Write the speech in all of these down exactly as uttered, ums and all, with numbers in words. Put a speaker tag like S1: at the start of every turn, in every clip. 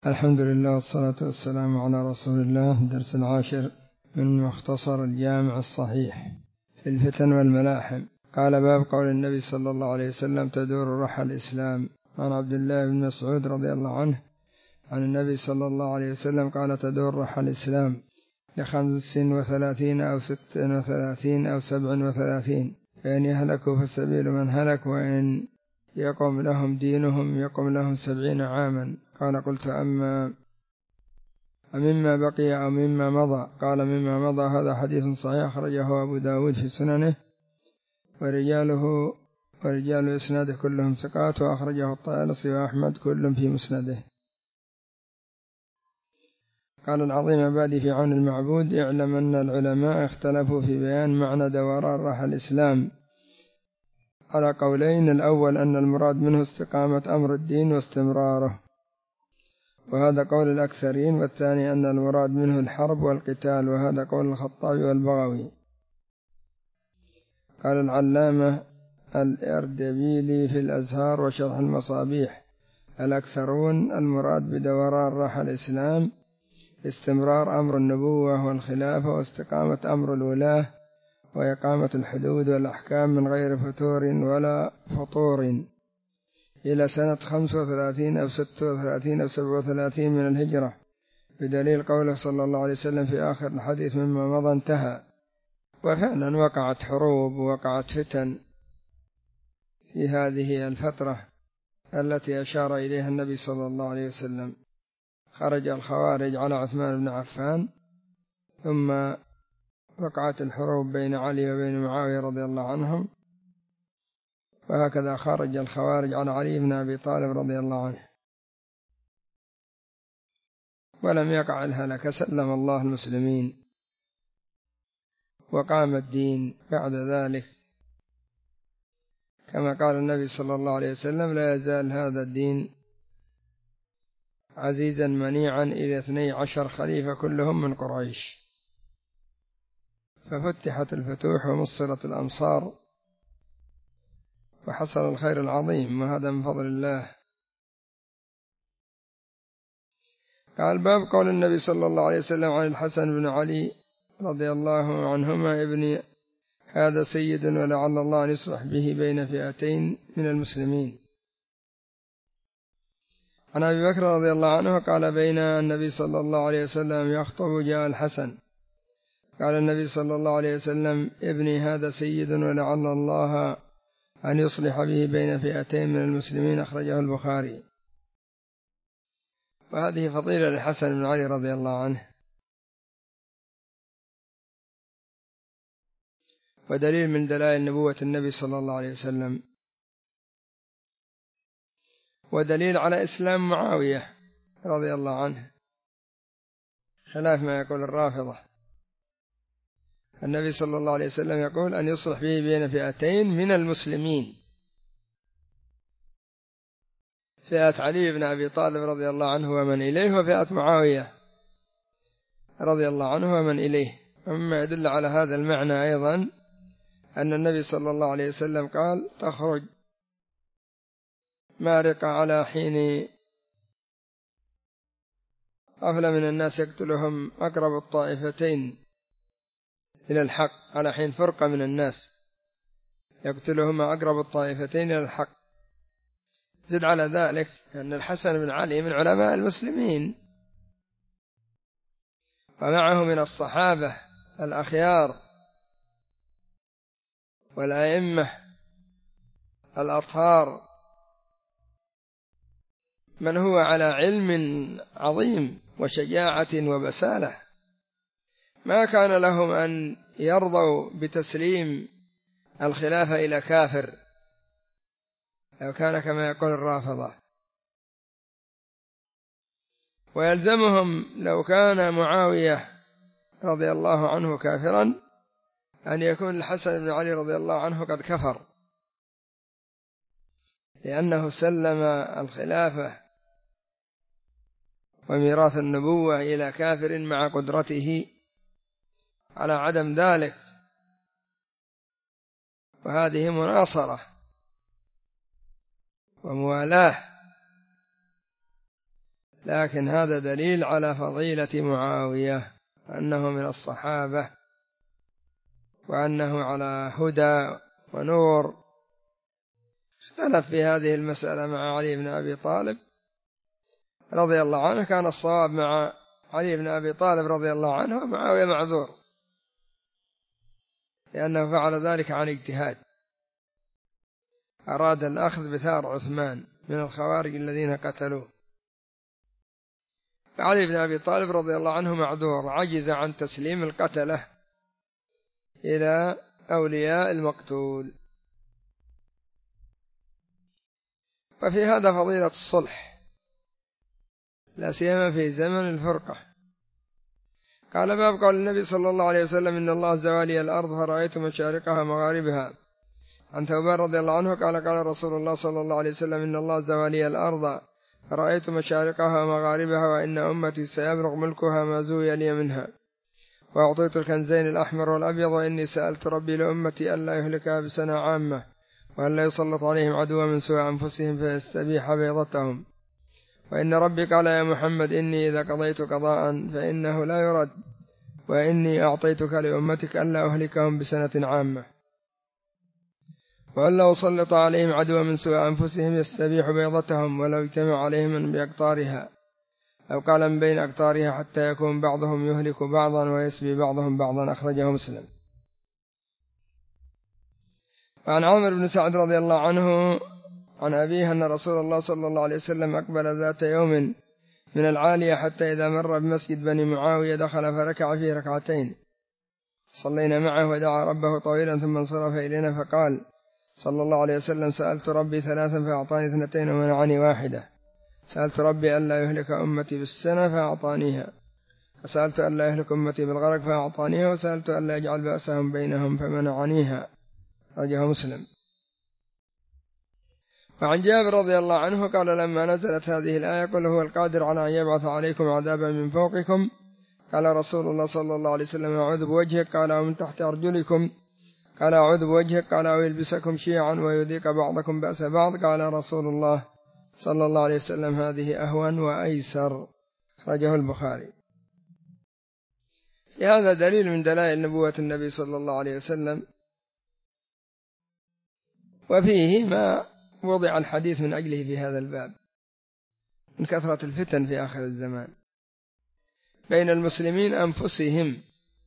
S1: الحمد لله والصلاة والسلام على رسول الله. درس العاشر من مختصر الجامع الصحيح في الفتن والملاحم. قال: باب قول النبي صلى الله عليه وسلم: تدور رحى الإسلام. عن عبد الله بن مسعود رضي الله عنه عن النبي صلى الله عليه وسلم قال: تدور رحى الإسلام لخمس وثلاثين أو ست وثلاثين أو سبع وثلاثين، فإن يهلكوا فالسبيل من هلك، وإن يقم لهم دينهم يقم لهم سبعين عاما. قال: قلت: أما أمما بقي أو مما مضى؟ قال: مما مضى. هذا حديث صحيح أخرجه أبو داود في سننه، ورجاله ورجال إسناده كلهم ثقات، وأخرجه الطيالسي وأحمد كل في مسنده. قال العظيم عبادي في عون المعبود: اعلم أن العلماء اختلفوا في بيان معنى دوران رحى الإسلام على قولين: الأول أن المراد منه استقامة أمر الدين واستمراره، وهذا قول الأكثرين، والثاني أن المراد منه الحرب والقتال، وهذا قول الخطابي والبغوي. قال العلامة الأردبيلي في الأزهار وشرح المصابيح: الأكثرون المراد بدوران رحى الإسلام استمرار أمر النبوة والخلافة واستقامة أمر الولاة وإقامة الحدود والأحكام من غير فتور ولا فطور إلى سنة خمس وثلاثين أو ست وثلاثين أو سبع وثلاثين من الهجرة، بدليل قوله صلى الله عليه وسلم في آخر الحديث: مما مضى انتهى. وفعلا وقعت حروب ووقعت فتن في هذه الفترة التي أشار إليها النبي صلى الله عليه وسلم. خرج الخوارج على عثمان بن عفان، ثم وقعت الحروب بين علي وبين معاوية رضي الله عنهم، وهكذا خرج الخوارج على علي بن أبي طالب رضي الله عنه، ولم يقع الهلك، سلم الله المسلمين وقام الدين بعد ذلك، كما قال النبي صلى الله عليه وسلم: لا يزال هذا الدين عزيزا منيعا إلى اثني عشر خليفة كلهم من قريش. ففتحت الفتوح ومصرت الأمصار وحصل الخير العظيم، وهذا من فضل الله. قال: باب قول النبي صلى الله عليه وسلم عن الحسن بن علي رضي الله عنهما: ابن هذا سيد ولعل الله أن يصلح به بين فئتين من المسلمين. عن أبي بكر رضي الله عنه قال: بين النبي صلى الله عليه وسلم يخطب جاء الحسن، قال النبي صلى الله عليه وسلم: ابني هذا سيد ولعل الله أن يصلح به بين فئتين من المسلمين. أخرجه البخاري. وهذه فضيلة للحسن بن علي رضي الله عنه، ودليل من دلائل نبوة النبي صلى الله عليه وسلم، ودليل على إسلام معاوية رضي الله عنه، خلاف ما يقول الرافضة. النبي صلى الله عليه وسلم يقول: أن يصلح به بين فئتين من المسلمين، فئة علي بن أبي طالب رضي الله عنه ومن إليه، وفئة معاوية رضي الله عنه ومن إليه. ومما يدل على هذا المعنى أيضا أن النبي صلى الله عليه وسلم قال: تخرج مارقة على حين غفلة من الناس يقتلهم أقرب الطائفتين إلى الحق، على حين فرقة من الناس يقتلهم أقرب الطائفتين إلى الحق. زد على ذلك أن الحسن بن علي من علماء المسلمين، ومعه من الصحابة الأخيار والأئمة الأطهار من هو على علم عظيم وشجاعة وبسالة، ما كان لهم أن يرضوا بتسليم الخلافة إلى كافر لو كان كما يقول الرافضة، ويلزمهم لو كان معاوية رضي الله عنه كافرا أن يكون الحسن بن علي رضي الله عنه قد كفر، لأنه سلم الخلافة وميراث النبوة إلى كافر مع قدرته على عدم ذلك. وهذه مناصرة وموالاة لكن هذا دليل على فضيلة معاوية وأنه من الصحابة وأنه على هدى ونور. اختلف في هذه المسألة مع علي بن أبي طالب رضي الله عنه، كان الصواب مع علي بن أبي طالب رضي الله عنه، ومعاوية معذور لأنه فعل ذلك عن اجتهاد، أراد الأخذ بثار عثمان من الخوارج الذين قتلوه. فعلي بن أبي طالب رضي الله عنه معذور، عجز عن تسليم القتلة إلى أولياء المقتول. وفي هذا فضيلة الصلح، لا سيما في زمن الفرقة. قال باب قول النبي صلى الله عليه وسلم: إن الله زوالي الأرض فرأيت مشارقها ومغاربها. عن ثوبان رضي الله عنه قال قال رسول الله صلى الله عليه وسلم: إن الله زوالي الأرض فرأيت مشارقها ومغاربها، وإن أمتي سيبلغ ملكها ما زوي لي منها، وأعطيت الكنزين الأحمر والأبيض، وإني سألت ربي لأمتي ألا يهلكها بسنة عامة، وأن لا يسلط عليهم عدوا من سوء أنفسهم فيستبيح بيضتهم، وإن ربي قال يا محمد: إني إذا قضيت قضاء فإنه لا يرد، وإني أعطيتك لأمتك ألا أهلكهم بسنة عامة، وأن لا أسلط عليهم عدوا من سوء أنفسهم يستبيح بيضتهم ولو اجتمع عليهم من بأقطارها، أو قال من بين أقطارها، حتى يكون بعضهم يهلك بعضا ويسبي بعضهم بعضا. أخرجه مسلم. وعن عامر بن سعد رضي الله عنه عن أبيه أن رسول الله صلى الله عليه وسلم أقبل ذات يوم من العالية، حتى إذا مر بمسجد بني معاوية دخل فركع فيه ركعتين، صلينا معه ودعا ربه طويلا، ثم انصرف إلينا فقال صلى الله عليه وسلم: سألت ربي ثلاثا فأعطاني اثنتين ومنعني واحدة، سألت ربي ألا يهلك أمتي بالسنة فأعطانيها، وسألت ألا يهلك أمتي بالغرق فأعطانيها، وسألت ألا يجعل بأسهم بينهم فمنعنيها. أخرجه مسلم. وعن جابر رضي الله عنه قال: لما نزلت هذه الآية: قل هو القادر على أن يبعث عليكم عذابا من فوقكم، قال رسول الله صلى الله عليه وسلم: أعوذ بوجهك، قال: ومن تحت أرجلكم، قال: أعوذ بوجهك، قال: أو يلبسكم شيعا ويذيق بعضكم بأس بعض، قال رسول الله صلى الله عليه وسلم: هذه أهون وأيسر. أخرجه البخاري. هذا دليل من دلائل نبوة النبي صلى الله عليه وسلم، وفيه ما وضع الحديث من أجله في هذا الباب من كثرة الفتن في آخر الزمان بين المسلمين أنفسهم.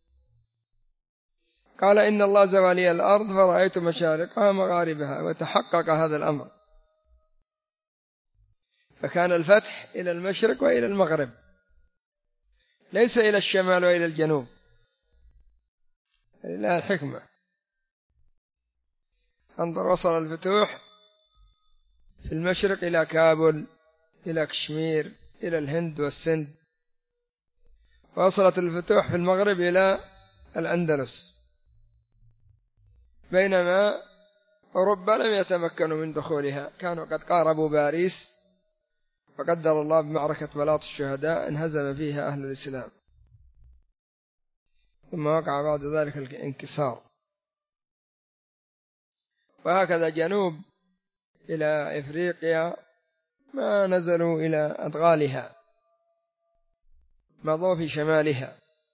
S1: قال: إن الله زوالي الأرض فرأيت مشارقها مغاربها، وتحقق هذا الأمر، فكان الفتح إلى المشرق وإلى المغرب، ليس إلى الشمال وإلى الجنوب. لله الحكمة. انظر، وصل الفتوح في المشرق إلى كابل، إلى كشمير، إلى الهند والسند، ووصلت الفتوح في المغرب إلى الأندلس، بينما أوروبا لم يتمكنوا من دخولها، كانوا قد قاربوا باريس، فقدر الله بمعركة بلاط الشهداء انهزم فيها أهل الإسلام، ثم وقع بعد ذلك الانكسار. وهكذا جنوب إلى إفريقيا ما نزلوا إلى أدغالها، مضوا في شمالها.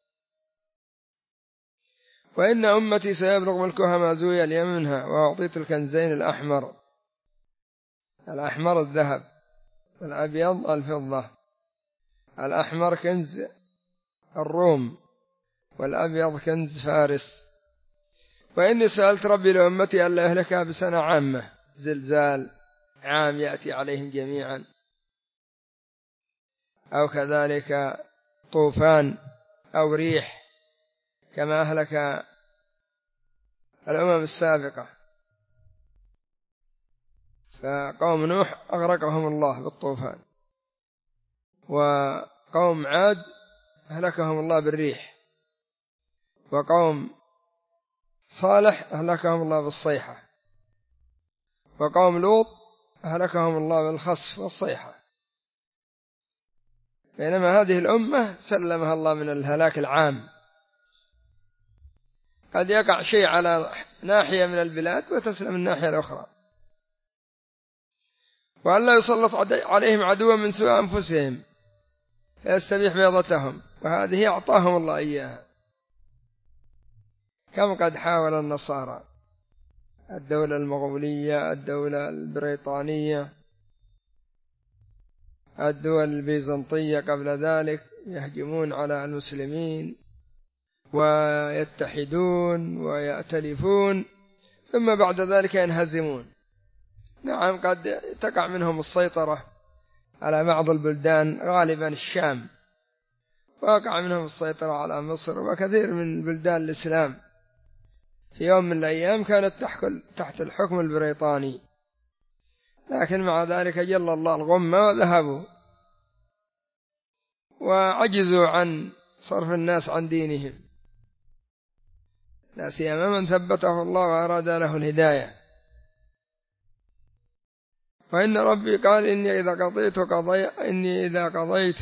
S1: وإن أمتي سيبلغ ملكها ما زوي لي منها، وأعطيت الكنزين الأحمر، الأحمر الذهب، الأبيض الفضة. الأحمر كنز الروم، والأبيض كنز فارس. وإني سألت ربي لأمتي ألا يهلكها بسنة عامة، زلزال عام يأتي عليهم جميعا، أو كذلك طوفان أو ريح كما أهلك الأمم السابقة. فقوم نوح أغرقهم الله بالطوفان، وقوم عاد أهلكهم الله بالريح، وقوم صالح أهلكهم الله بالصيحة، وقوم لوط أهلكهم الله بالخسف والصيحة. بينما هذه الأمة سلمها الله من الهلاك العام، قد يقع شيء على ناحية من البلاد وتسلم الناحية الأخرى. وأن لا يسلط عليهم عدوا من سوء أنفسهم، فيستبيح بيضتهم، وهذه أعطاهم الله إياها. كم قد حاول النصارى، الدولة المغولية، الدولة البريطانية، الدول البيزنطية قبل ذلك، يهجمون على المسلمين ويتحدون ويأتلفون، ثم بعد ذلك ينهزمون. نعم قد تقع منهم السيطرة على بعض البلدان، غالبا الشام، وقع منهم السيطرة على مصر وكثير من بلدان الإسلام في يوم من الأيام كانت تحت الحكم البريطاني، لكن مع ذلك جل الله الغمة وذهبوا وعجزوا عن صرف الناس عن دينهم، لا سيما من ثبته الله وأراد له الهداية. وإن ربي قال إني إذا قضيت قضي إني إذا قضيت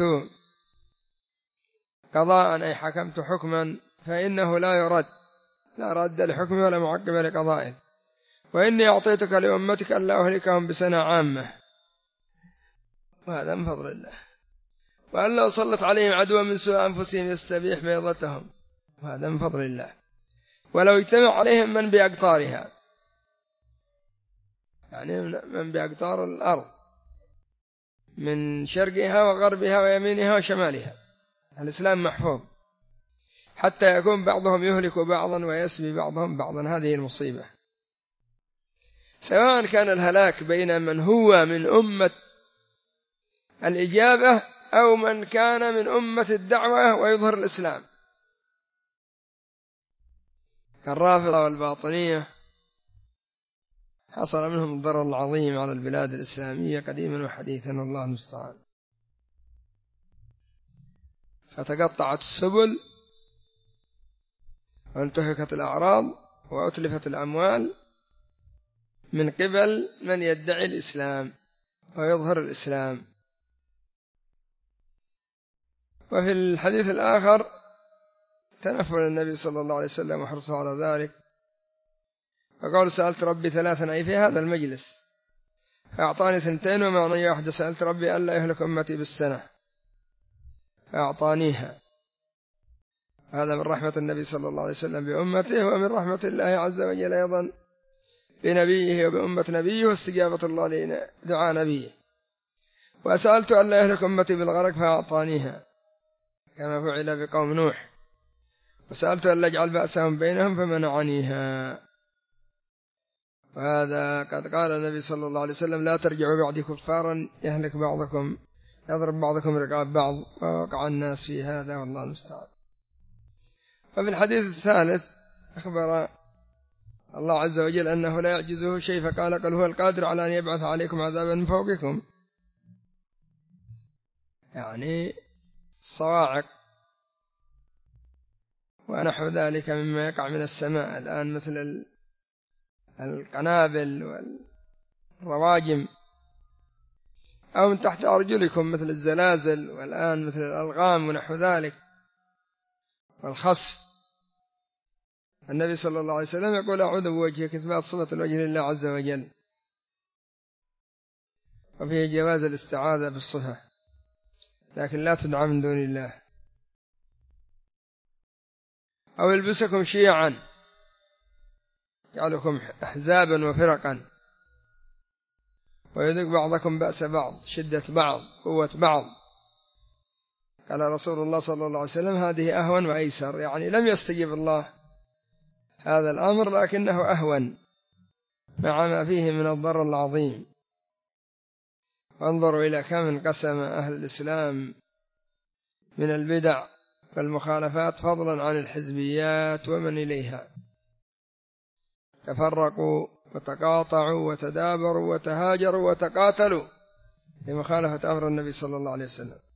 S1: قضاء أي حكمت حكما فإنه لا يرد، لا رد لحكمه ولا معقب لقضائه. وإني أعطيتك لأمتك ألا أهلكهم بسنة عامة، وهذا من فضل الله. وأن لو صلت عليهم عدوا من سوء أنفسهم يستبيح بيضتهم، وهذا من فضل الله. ولو اجتمع عليهم من بأقطارها، يعني من بأقطار الأرض من شرقها وغربها ويمينها وشمالها، الإسلام محفوظ، حتى يكون بعضهم يهلك بعضا ويسبي بعضهم بعضا. هذه المصيبة، سواء كان الهلاك بين من هو من أمة الإجابة أو من كان من أمة الدعوة ويظهر الإسلام، كالرافضة والباطنية، حصل منهم الضرر العظيم على البلاد الإسلامية قديما وحديثا، والله المستعان. فتقطعت السبل وانتهكت الأعراض وأتلفت الأموال من قبل من يدعي الإسلام ويظهر الإسلام. وفي الحديث الآخر تنفل النبي صلى الله عليه وسلم وحرصه على ذلك، فقال سألت ربي ثلاثا، أي في هذا المجلس، فأعطاني ثنتين ومعنى واحدة، سألت ربي ألا يهلك أمتي بالسنة فأعطانيها. هذا من رحمة النبي صلى الله عليه وسلم بأمته، ومن رحمة الله عز وجل أيضا بنبيه وبأمة نبيه واستجابة الله لدعاء نبيه. وسألت ألا يهلك أمتي بالغرق فأعطانيها كما فعل بقوم نوح. وسألت ألا يجعل بأسهم بينهم فمنعنيها. وهذا قد قال النبي صلى الله عليه وسلم لا ترجعوا بعدي كفارا يهلك بعضكم يضرب بعضكم رقاب بعض، ووقع الناس في هذا والله المستعان. وفي الحديث الثالث أخبر الله عز وجل أنه لا يعجزه شيء، فقال قل هو القادر على أن يبعث عليكم عذابا من فوقكم، يعني الصواعق ونحو ذلك مما يقع من السماء الآن، مثل القنابل والرواجم، أو من تحت أرجلكم مثل الزلازل، والآن مثل الألغام ونحو ذلك والخسف. النبي صلى الله عليه وسلم يقول أعوذ بوجهك، إثبات صفة الوجه لله عز وجل، وفيه جواز الاستعاذة بالصفة، لكن لا تدعى من دون الله. أو يلبسكم شيعا يجعلكم أحزابا وفرقا ويذيق بعضكم بأس بعض، شدة بعض، قوة بعض. قال رسول الله صلى الله عليه وسلم هذه أهون وأيسر، يعني لم يستجب الله هذا الأمر لكنه أهون مع ما فيه من الضرر العظيم. وانظروا إلى كم انقسم أهل الإسلام من البدع والمخالفات فضلا عن الحزبيات ومن إليها، تفرقوا وتقاطعوا وتدابروا وتهاجروا وتقاتلوا لمخالفة أمر النبي صلى الله عليه وسلم.